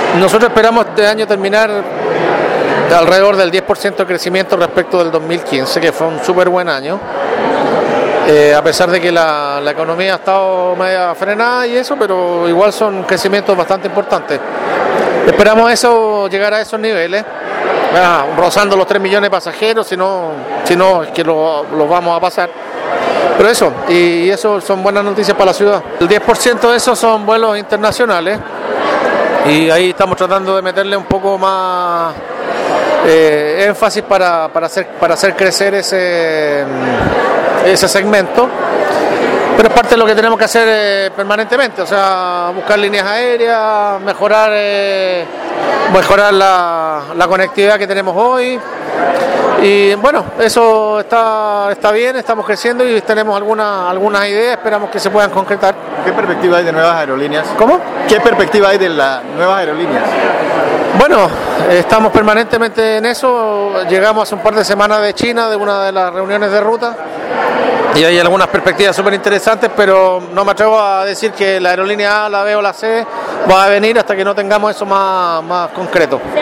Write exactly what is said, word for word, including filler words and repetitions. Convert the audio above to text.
Nosotros esperamos este año terminar de alrededor del diez por ciento de crecimiento respecto del dos mil quince, que fue un súper buen año, eh, a pesar de que la, la economía ha estado media frenada y eso, pero igual son crecimientos bastante importantes. Esperamos eso, llegar a esos niveles, ah, rozando los tres millones de pasajeros, si no, si no es que lo, lo vamos a pasar. Pero eso, y eso son buenas noticias para la ciudad. El diez por ciento de esos son vuelos internacionales y ahí estamos tratando de meterle un poco más eh, énfasis para, para, hacer, para hacer crecer ese, ese segmento. Pero es parte de lo que tenemos que hacer eh, permanentemente, o sea, buscar líneas aéreas, mejorar, eh, mejorar la, la conectividad que tenemos hoy. Y bueno, eso está, está bien, estamos creciendo y tenemos algunas, algunas ideas, esperamos que se puedan concretar. ¿Qué perspectiva hay de nuevas aerolíneas? ¿Cómo? ¿Qué perspectiva hay de las nuevas aerolíneas? Bueno, estamos permanentemente en eso, llegamos hace un par de semanas de China, de una de las reuniones de ruta, y hay algunas perspectivas súper interesantes, pero no me atrevo a decir que la aerolínea A, la B o la C va a venir hasta que no tengamos eso más, más concreto.